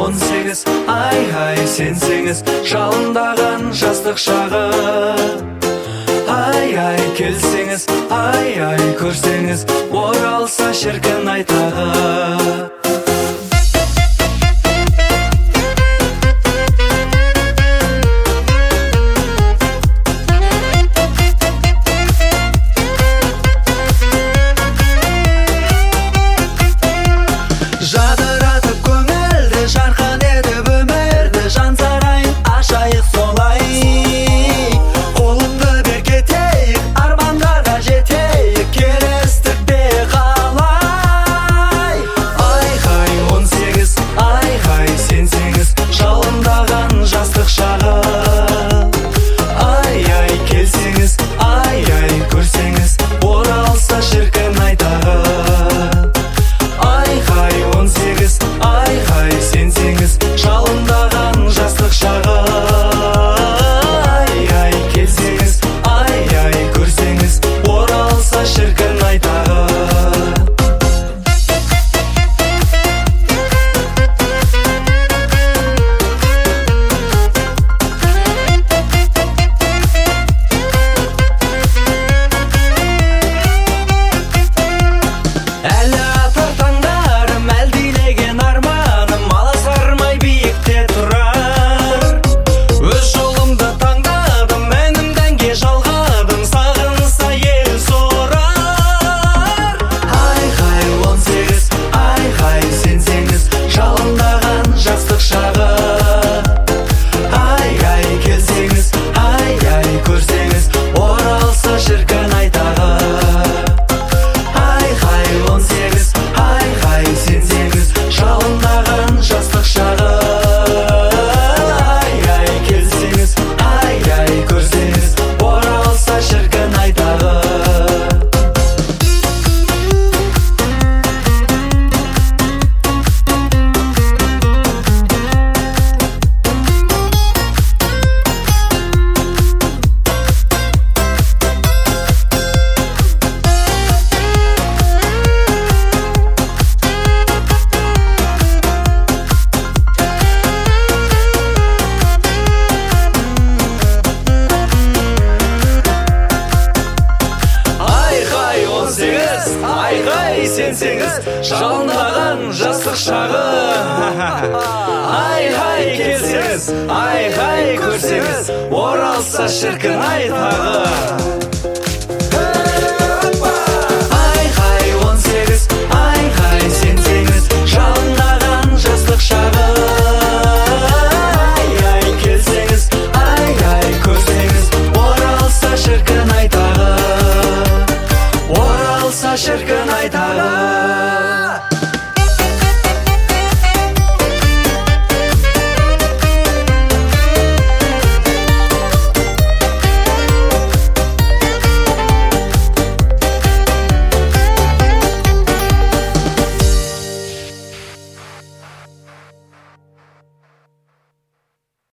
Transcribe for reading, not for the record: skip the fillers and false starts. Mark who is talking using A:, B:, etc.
A: 18, ай сенсеңіз жалындаған жастық шағы. Ай келсеңіз, ай көрсеңіз оралса шіркін айтағы. Жадыратып көңілді жарқын етіп өмірді, жан сарайын ашайық солай. Қолымды бер кетейік, армандарға жетейік, келістікте қалай. Ай 18, ай сенсеңіз жалындаған жастық шағы. Ай келсеңіз, ай көрсеңіз оралса шіркін айтағы. Ай сенсеңіз жалындаған жастық шағы. Ай келсеңіз, ай көрсеңіз оралса шіркін айтағы. Әлі атар таңдарым, әлдилеген арманым аласармай биікте тұрар. Өз жолымды таңдадым, мәнімдәнге жалғадым, сағынса ел сорар. Ай 18, ай сенсеңіз жалындаған жастық шағы. Ай келсеңіз, ай көрсеңіз оралса шіркін айтағы. Ай 18, ай сенсеңіз жалындаған жастық шағы. Ай келсеңіз, ай көрсеңіз оралса шіркін айтағы. Ай сенсеңіз жалындаған жастық шағы. Ай келсеңіз, ай көрсеңіз оралса шіркін айтағы.